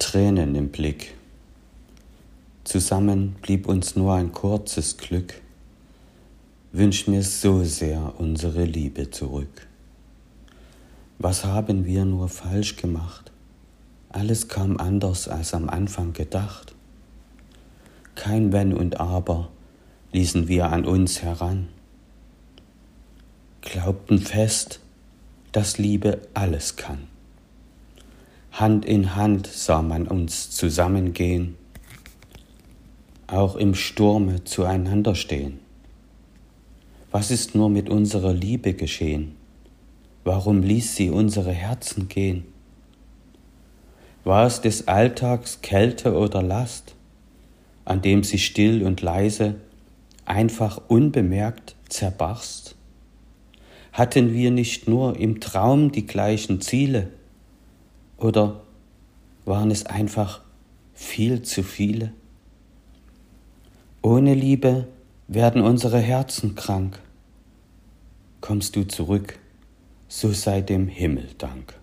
Tränen im Blick. Zusammen blieb uns nur ein kurzes Glück. Wünsch mir so sehr unsere Liebe zurück. Was haben wir nur falsch gemacht? Alles kam anders als am Anfang gedacht. Kein Wenn und Aber ließen wir an uns heran. Glaubten fest, dass Liebe alles kann. Hand in Hand sah man uns zusammengehen, auch im Sturme zueinander stehen. Was ist nur mit unserer Liebe geschehen? Warum ließ sie unsere Herzen gehen? War es des Alltags Kälte oder Last, an dem sie still und leise, einfach unbemerkt zerbarst? Hatten wir nicht nur im Traum die gleichen Ziele? Oder waren es einfach viel zu viele? Ohne Liebe werden unsere Herzen krank. Kommst du zurück, so sei dem Himmel Dank.